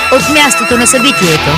от мястото на събитието.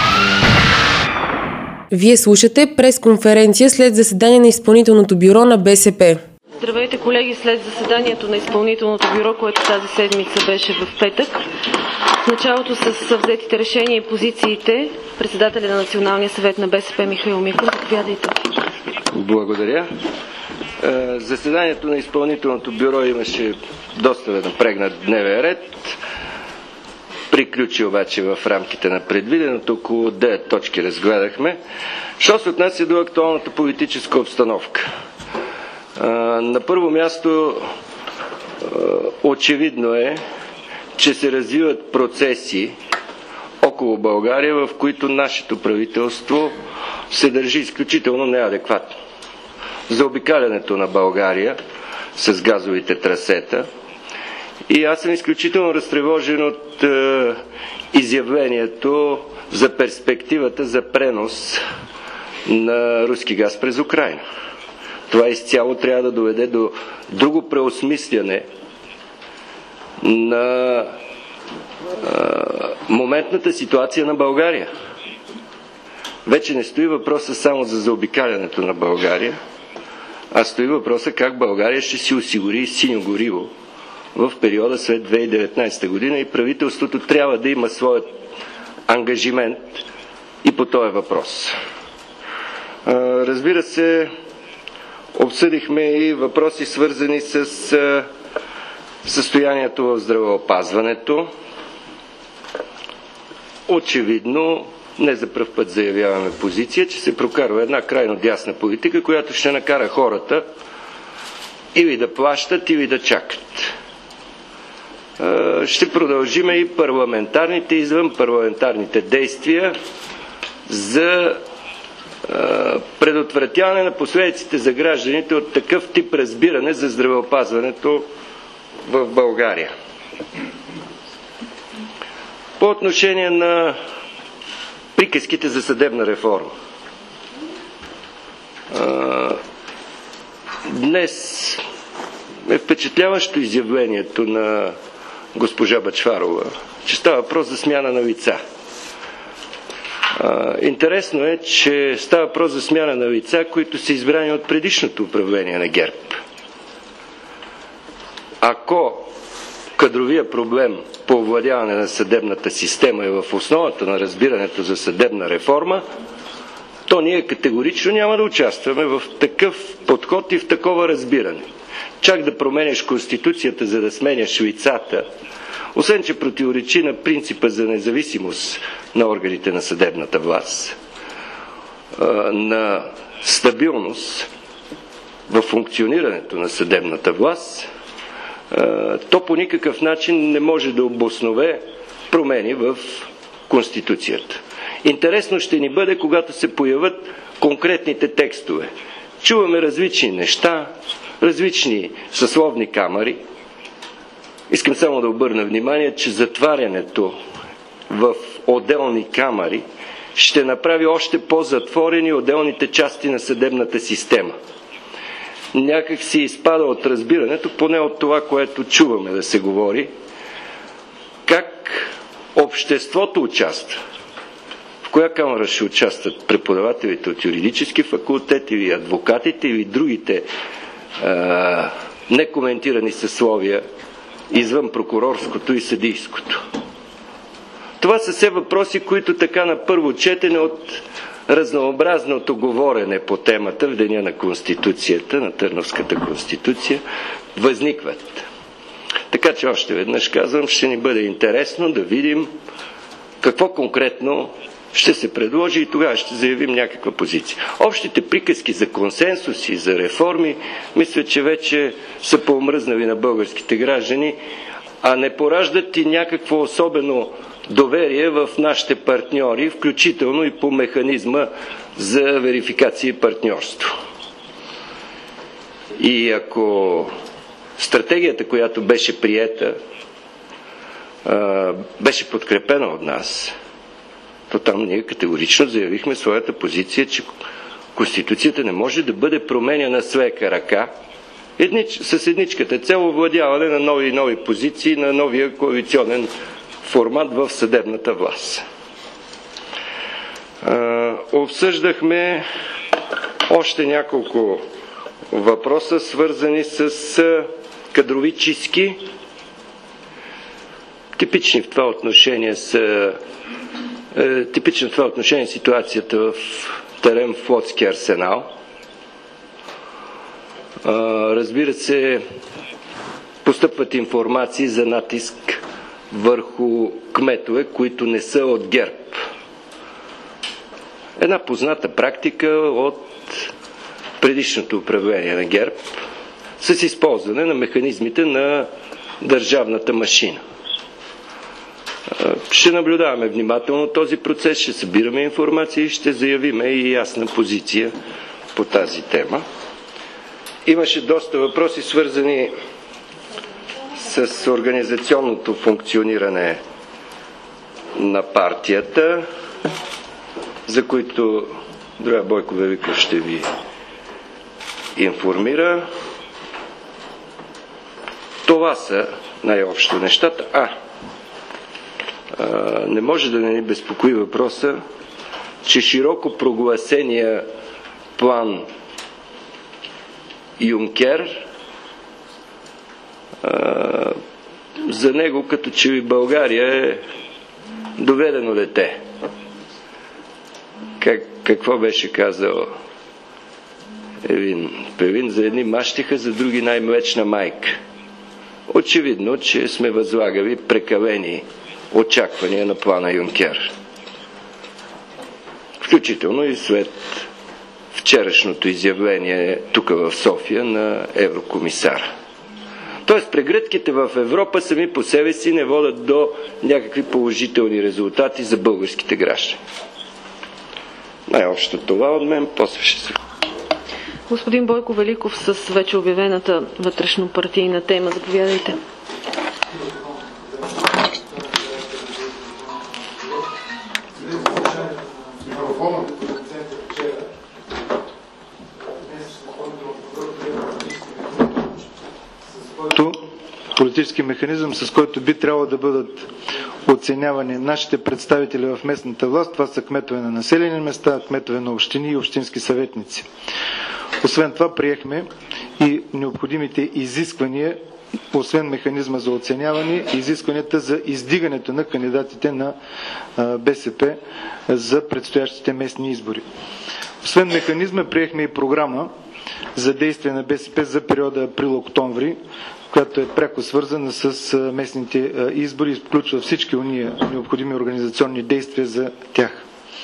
Вие слушате пресконференция след заседание на изпълнителното бюро на БСП. Здравейте, колеги, след заседанието на изпълнителното бюро, което тази седмица беше в петък. В началото с взетите решения и позициите, председателя на Националния съвет на БСП Михаил Миков, заповядайте. Благодаря. Заседанието на изпълнителното бюро имаше доста напрегнат дневен ред. Приключи обаче в рамките на предвиденото. Около 9 точки разгледахме. Що се отнася до актуалната политическа обстановка? На първо място очевидно е, че се развиват процеси около България, в които нашето правителство се държи изключително неадекватно. Заобикалянето на България с газовите трасета. И аз съм изключително разтревожен от изявлението за перспективата за пренос на руски газ през Украйна. Това изцяло трябва да доведе до друго преосмисляне на моментната ситуация на България. Вече не стои въпроса само за заобикалянето на България, а стои въпроса как България ще си осигури синьо гориво в периода след 2019 година и правителството трябва да има своят ангажимент и по този въпрос. Разбира се, обсъдихме и въпроси, свързани с състоянието в здравеопазването. Очевидно, не за пръв път заявяваме позиция, че се прокарва една крайно дясна политика, която ще накара хората или да плащат, или да чакат. Ще продължиме и парламентарните и извън парламентарните действия за предотвратяване на последиците за гражданите от такъв тип разбиране за здравеопазването в България. По отношение на приказките за съдебна реформа. Днес е впечатляващо изявлението на госпожа Бъчварова, че става въпрос за смяна на лица. Интересно е, че става въпрос за смяна на лица, които са избрани от предишното управление на ГЕРБ. Ако кадровия проблем по овладяване на съдебната система е в основата на разбирането за съдебна реформа, то ние категорично няма да участваме в такъв подход и в такова разбиране. Чак да променяш Конституцията, за да сменяш лицата, освен че противоречи на принципа за независимост на органите на съдебната власт, на стабилност в функционирането на съдебната власт, то по никакъв начин не може да обоснове промени в Конституцията. Интересно ще ни бъде, когато се появят конкретните текстове. Чуваме различни неща, различни съсловни камари. Искам само да обърна внимание, че затварянето в отделни камари ще направи още по-затворени отделните части на съдебната система. Някак си изпада от разбирането, поне от това, което чуваме да се говори, как обществото участва. В коя камара ще участват преподавателите от юридически факултет или адвокатите или другите некоментирани съсловия извън прокурорското и съдийското. Това са все въпроси, които така на първо четене от разнообразното говорене по темата в деня на Конституцията, на Търновската конституция, възникват. Така че още веднъж казвам, ще ни бъде интересно да видим какво конкретно ще се предложи и тогава ще заявим някаква позиция. Общите приказки за консенсус и за реформи, мисля, че вече са поомръзнали на българските граждани, а не пораждат и някакво особено доверие в нашите партньори, включително и по механизма за верификация и партньорство. И ако стратегията, която беше приета, беше подкрепена от нас, то там ние категорично заявихме своята позиция, че Конституцията не може да бъде променяна с лека ръка, с едничката цел овладяване на нови позиции на новия коалиционен формат в съдебната власт. Обсъждахме още няколко въпроса, свързани с кадрови чистки. Типична в това отношение ситуацията в терен Флотски арсенал. Разбира се, постъпват информации за натиск върху кметове, които не са от ГЕРБ. Една позната практика от предишното управление на ГЕРБ с използване на механизмите на държавната машина. Ще наблюдаваме внимателно този процес, ще събираме информация и ще заявиме и ясна позиция по тази тема. Имаше доста въпроси, свързани с организационното функциониране на партията, за които друга Бойко Великов ще ви информира. Това са най-общо нещата. Не може да не ни безпокои въпроса, че широко прогласения план Юнкер, за него като че ли България е доведено дете. Какво беше казал Евин Певин? За едни мащеха, за други най-млечна майка. Очевидно, че сме възлагали прекалени очаквания на плана Юнкер. Включително и след вчерашното изявление тук в София на еврокомисара. Тоест, прегръдките в Европа сами по себе си не водят до някакви положителни резултати за българските граждани. Най-общо това от мен, после ще се... Господин Бойко Великов, с вече обявената вътрешнопартийна тема, заповядайте. Политически механизъм, с който би трябвало да бъдат оценявани нашите представители в местната власт. Това са кметове на населени места, кметове на общини и общински съветници. Освен това, приехме и необходимите изисквания, освен механизма за оценяване, изискванията за издигането на кандидатите на БСП за предстоящите местни избори. Освен механизма, приехме и програма за действие на БСП за периода април-октомври, която е пряко свързана с местните избори и включва всички уния необходими организационни действия за тях.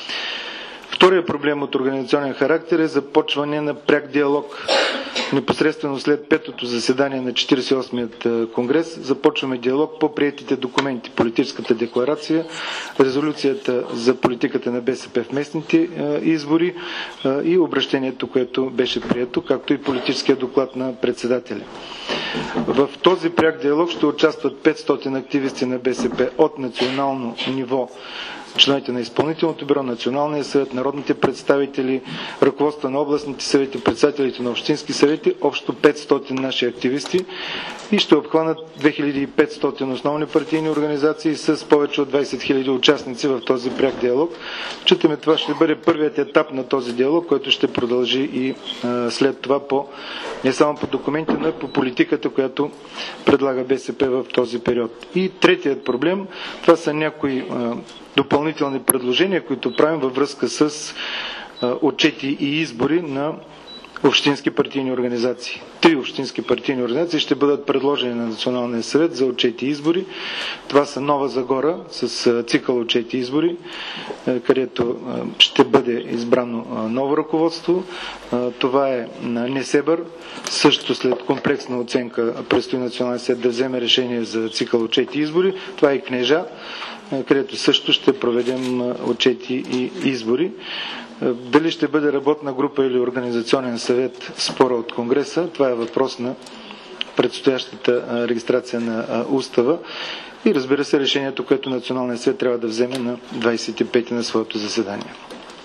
Втория проблем от организационен характер е започване на пряк диалог. Непосредствено след петото заседание на 48-ият конгрес започваме диалог по приетите документи, политическата декларация, резолюцията за политиката на БСП в местните избори и обращението, което беше прието, както и политическия доклад на председателя. В този пряк диалог ще участват 500 активисти на БСП от национално ниво, членовете на изпълнителното бюро, Националния съвет, народните представители, ръководство на областните съвети, председателите на общински съвети, общо 500 наши активисти и ще обхванат 2500 основни партийни организации с повече от 20 000 участници в този пряк диалог. Считаме, това ще бъде първият етап на този диалог, който ще продължи и след това не само по документи, но и по политиката, която предлага БСП в този период. И третият проблем, това са някои допълнителни предложения, които правим във връзка с отчети и избори на общински партийни организации. 3 общински партийни организации ще бъдат предложени на Националния съвет за отчети и избори. Това са Нова Загора с цикъл отчети и избори, където ще бъде избрано ново ръководство. Това е Несебър. Също след комплексна оценка предстои Националния съвет да вземе решение за цикъл отчети и избори. Това е Кнежа, където също ще проведем отчети и избори. Дали ще бъде работна група или организационен съвет, спора от Конгреса, това е въпрос на предстоящата регистрация на устава и разбира се решението, което Националният съвет трябва да вземе на 25-ти на своето заседание.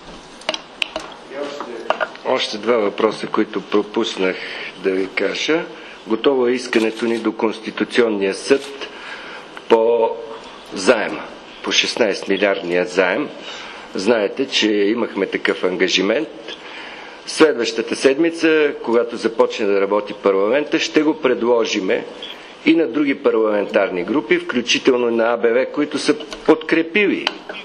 Още 2 въпроса, които пропуснах да ви кажа. Готово е искането ни до Конституционния съд по заема, по 16 милиардния заем. Знаете, че имахме такъв ангажимент. Следващата седмица, когато започне да работи парламента, ще го предложиме и на други парламентарни групи, включително на АБВ, които са подкрепили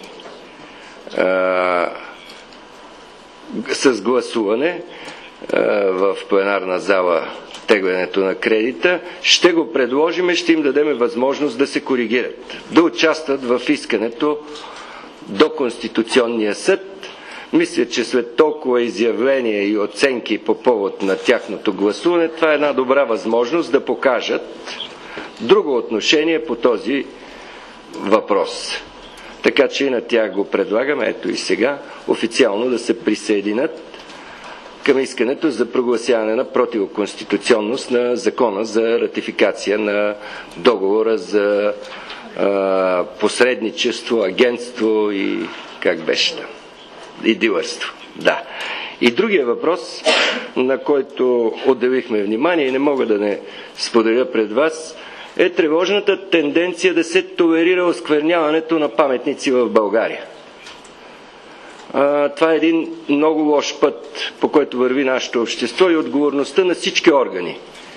с гласуване в пленарна зала теглянето на кредита. Ще го предложим, ще им дадем възможност да се коригират, да участват в искането до Конституционния съд. Мисля, че след толкова изявления и оценки по повод на тяхното гласуване, това е една добра възможност да покажат друго отношение по този въпрос. Така че и на тях го предлагаме, ето и сега, официално да се присъединят към искането за прогласяване на противоконституционност на закона за ратификация на договора за посредничество, агентство и как беше там? И дилърство. Да. И другия въпрос, на който отделихме внимание и не мога да не споделя пред вас, е тревожната тенденция да се толерира оскверняването на паметници в България. Това е един много лош път, по който върви нашето общество и отговорността на всички органи.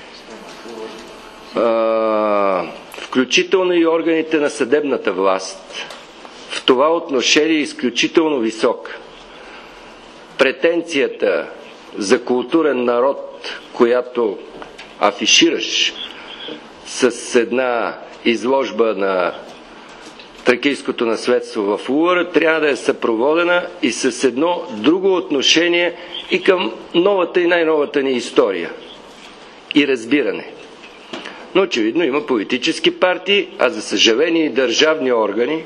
Включително и органите на съдебната власт. В това отношение е изключително висока. Претенцията за културен народ, която афишираш с една изложба на тракийското наследство в Лувъра, трябва да е съпроводена и с едно друго отношение и към новата и най-новата ни история и разбиране. Но очевидно има политически партии, а за съжаление и държавни органи,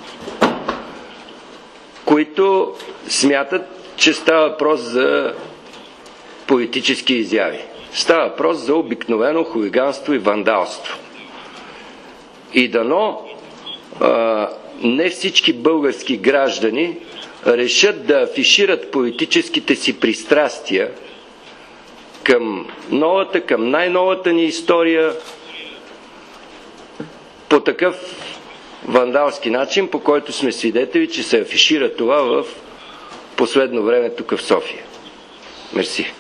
които смятат, че става въпрос за политически изяви. Става въпрос за обикновено хулиганство и вандалство. И дано не всички български граждани решат да афишират политическите си пристрастия към новата, към най-новата ни история по такъв вандалски начин, по който сме свидетели, че се афишира това в последно време тук в София. Мерси.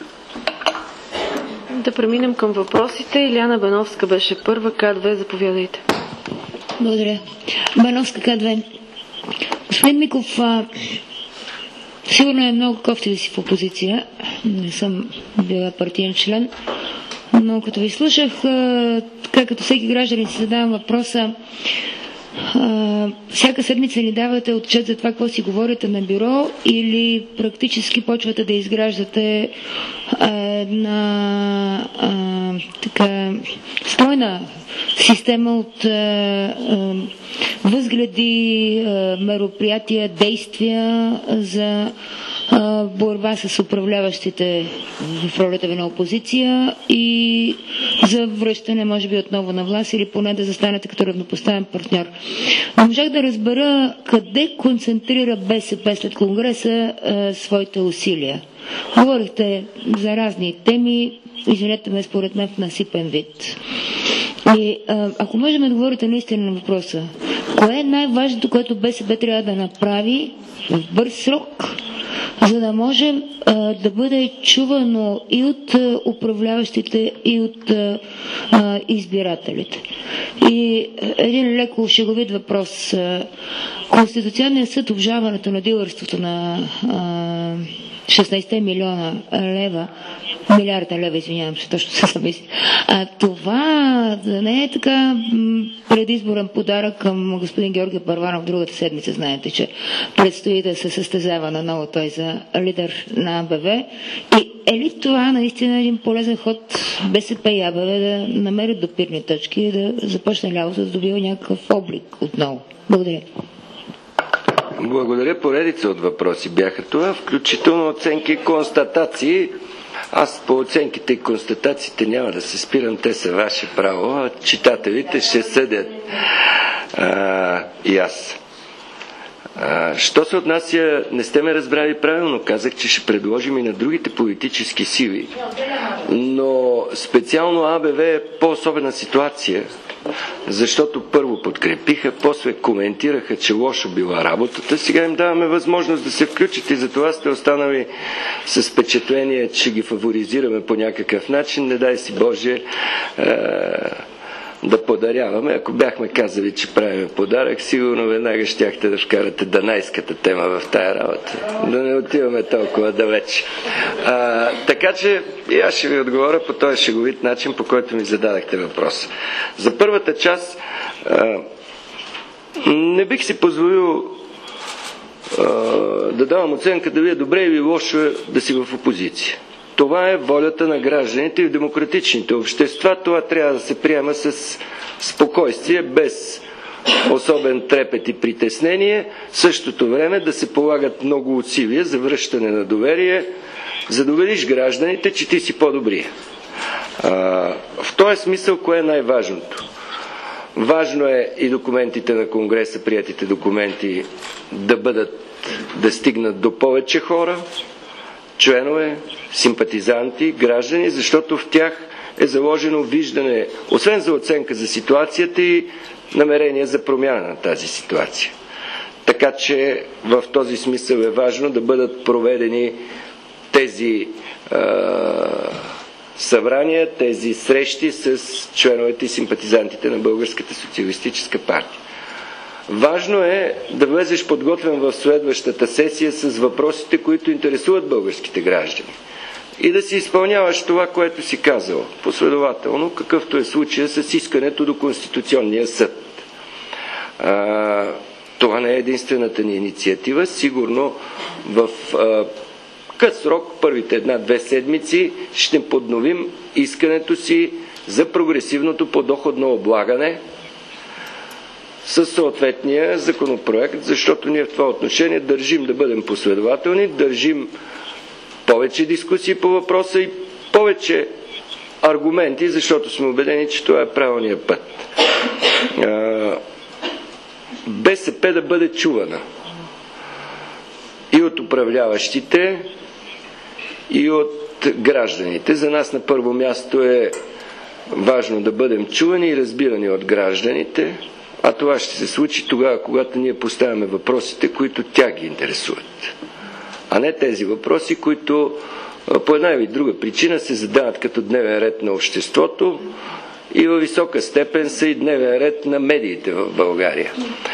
Да преминем към въпросите. Илияна Бановска беше първа. К2, заповядайте. Благодаря. Бановска, К2. Господин Миков, сигурно е много кофти да си в опозиция. Не съм била партиен член. Но като ви слушах, така като всеки гражданин си задавам въпроса, всяка седмица ни давате отчет за това, какво си говорите на бюро, или практически почвате да изграждате една така стройна система от възгледи, мероприятия, действия за борба с управляващите в ролята ви на опозиция и за връщане, може би, отново на власт или поне да застанете като равнопоставен партньор. Не можах да разбера къде концентрира БСП след Конгреса своите усилия. Говорихте за разни теми, извинете ме, според мен в насипен вид. И ако можем да говорите наистина на въпроса, кое е най-важното, което БСП трябва да направи в бърз срок, за да може да бъде чувано и от управляващите, и от избирателите. И един леко шеговит въпрос. Конституционният съд обжалването на дилърството на 16 милиона лева, милиарда лева, извинявам се, точно се замисли. Това не е така предизборен подарък към господин Георги Първанов другата седмица. Знаете, че предстои да се състезава наново той за лидер на АБВ. И е ли това наистина един полезен ход БСП и АБВ да намерят допирни точки и да започне лявото да добива някакъв облик отново? Благодаря. Благодаря. Поредица от въпроси бяха това, включително оценки и констатации. Аз по оценките и констатациите няма да се спирам, те са ваше право. Читателите ще съдят и аз. Що се отнася, не сте ме разбрали правилно, казах, че ще предложим и на другите политически сили, но специално АБВ е по-особена ситуация, защото първо подкрепиха, после коментираха, че лошо била работата, сега им даваме възможност да се включат и затова сте останали с впечатление, че ги фаворизираме по някакъв начин, не дай си Боже да подаряваме. Ако бяхме казали, че правим подарък, сигурно веднага щяхте да вкарате данайската тема в тая работа. Да не отиваме толкова далеч. Така че и аз ще ви отговоря по този шеговит начин, по който ми зададахте въпрос. За първата част не бих си позволил да давам оценка дали е добре или лошо да си в опозиция. Това е волята на гражданите и в демократичните общества. Това трябва да се приема с спокойствие, без особен трепет и притеснение. В същото време да се полагат много усилия за връщане на доверие, за да убедиш гражданите, че ти си по-добрия. В този смисъл, кое е най-важното? Важно е и документите на Конгреса, приятите документи, да стигнат до повече хора, членове, симпатизанти, граждани, защото в тях е заложено виждане, освен за оценка за ситуацията и намерение за промяна на тази ситуация. Така че в този смисъл е важно да бъдат проведени тези събрания, тези срещи с членовете и симпатизантите на Българската социалистическа партия. Важно е да влезеш подготвен в следващата сесия с въпросите, които интересуват българските граждани. И да си изпълняваш това, което си казал. Последователно, какъвто е случая с искането до Конституционния съд. Това не е единствената ни инициатива. Сигурно в къс срок, първите 1-2 седмици, ще подновим искането си за прогресивното подоходно облагане със съответния законопроект, защото ние в това отношение държим да бъдем последователни, държим повече дискусии по въпроса и повече аргументи, защото сме убедени, че това е правилният път. БСП да бъде чувана и от управляващите, и от гражданите. За нас на първо място е важно да бъдем чувани и разбирани от гражданите, а това ще се случи тогава, когато ние поставяме въпросите, които тях ги интересуват. А не тези въпроси, които по една или друга причина се задават като дневен ред на обществото и във висока степен са и дневен ред на медиите в България.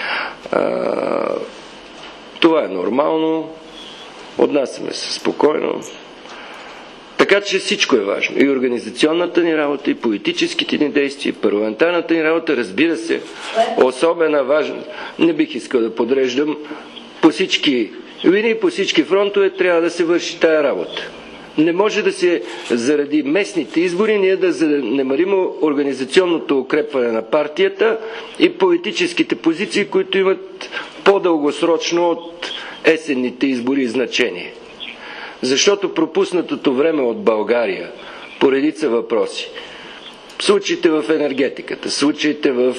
Това е нормално, отнасяме се спокойно. Така че всичко е важно. И организационната ни работа, и политическите ни действия, и парламентарната ни работа, разбира се, особена важност. Не бих искал да подреждам по всички линии, по всички фронтове трябва да се върши тая работа. Не може да се, заради местните избори, ние да занемарим организационното укрепване на партията и политическите позиции, които имат по-дългосрочно от есенните избори значение. Защото пропуснатото време от България по редица въпроси, случаите в енергетиката, случаите в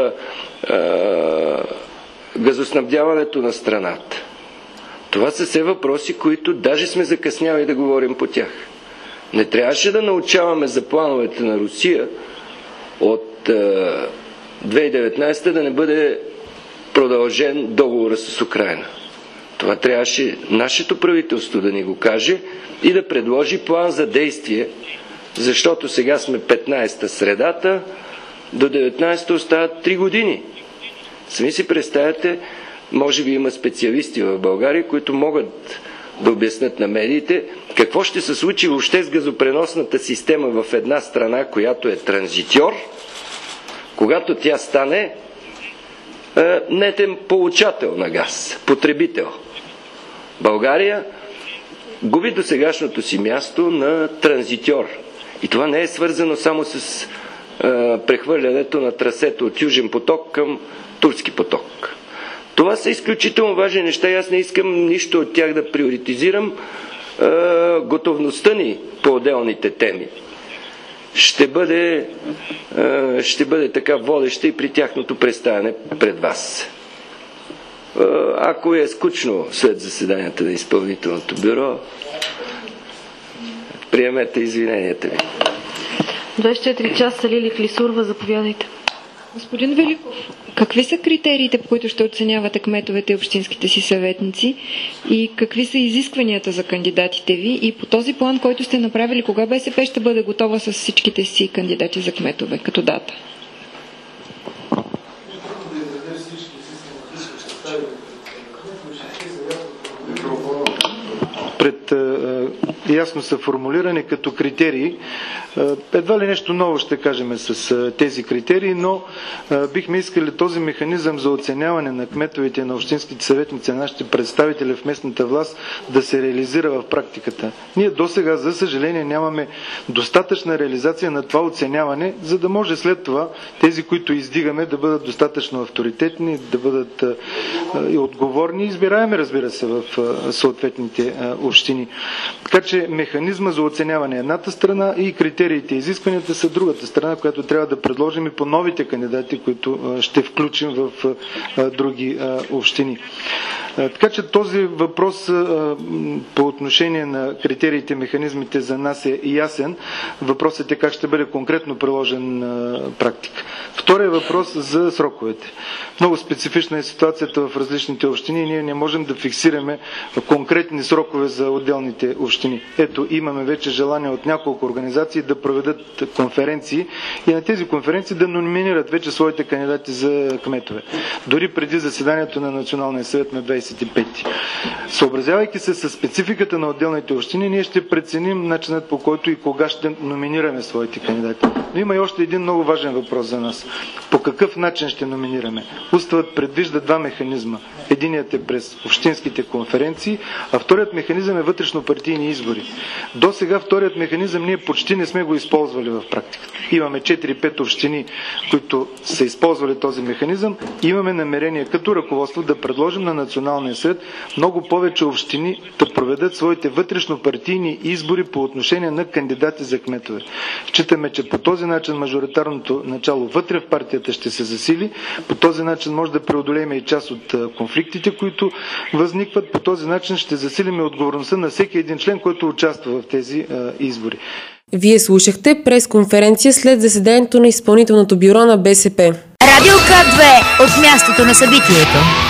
газоснабдяването на страната, това са все въпроси, които даже сме закъсняли да говорим по тях. Не трябваше да научаваме за плановете на Русия от 2019 да не бъде продължен договора с Украйна. Това трябваше нашето правителство да ни го каже и да предложи план за действие, защото сега сме 15-та средата, до 19-та остават 3 години. Сами си представяте, може би има специалисти в България, които могат да обяснят на медиите какво ще се случи въобще с газопреносната система в една страна, която е транзитьор, когато тя стане нетен получател на газ, потребител. България губи досегашното си място на транзитьор. И това не е свързано само с прехвърлянето на трасето от Южен поток към Турски поток. Това са изключително важни неща и аз не искам нищо от тях да приоритизирам. Готовността ни по отделните теми ще бъде така водеща и при тяхното представяне пред вас. Ако е скучно след заседанията на изпълнителното бюро, приемете извиненията ви. 24 часа Лили Клисурва, заповядайте. Господин Великов, какви са критериите, по които ще оценявате кметовете и общинските си съветници и какви са изискванията за кандидатите ви и по този план, който сте направили, кога БСП ще бъде готова с всичките си кандидати за кметове като дата? Ясно са формулирани като критерии. Едва ли нещо ново ще кажем с тези критерии, но бихме искали този механизъм за оценяване на кметовете и на общинските съветници, на нашите представители в местната власт, да се реализира в практиката. Ние досега, за съжаление, нямаме достатъчна реализация на това оценяване, за да може след това тези, които издигаме, да бъдат достатъчно авторитетни, да бъдат и отговорни и избираеми, разбира се, в съответните общини. Така че механизма за оценяване е едната страна и критериите и изискванията са другата страна, която трябва да предложим и по новите кандидати, които ще включим в други общини. Така че този въпрос по отношение на критериите и механизмите за нас е ясен. Въпросът е как ще бъде конкретно приложен на практика. Втория въпрос за сроковете. Много специфична е ситуацията в различните общини и ние не можем да фиксираме конкретни срокове за отделните общини. Ето, имаме вече желание от няколко организации да проведат конференции и на тези конференции да номинират вече своите кандидати за кметове. Дори преди заседанието на Националния съвет на 25-ти. Съобразявайки се с спецификата на отделните общини, ние ще преценим начинът, по който и кога ще номинираме своите кандидати. Но има и още един много важен въпрос за нас. По какъв начин ще номинираме? Уставът предвижда два механизма. Единият е през общинските конференции, а вторият механизъм е вътрешно-партийни избори. До сега вторият механизъм ние почти не сме го използвали в практиката. Имаме 4-5 общини, които са използвали този механизъм и имаме намерение като ръководство да предложим на Националния съвет много повече общини да проведат своите вътрешно-партийни избори по отношение на кандидати за кметове. Считаме, че по този начин мажоритарното начало вътре в партията ще се засили, по този начин може да преодолеем и част от конфликтите, които възникват, по този начин ще засилим и отговорността на всеки един член, който участва в тези избори. Вие слушахте пресконференция след заседанието на изпълнителното бюро на БСП. Радио К2 от мястото на събитието.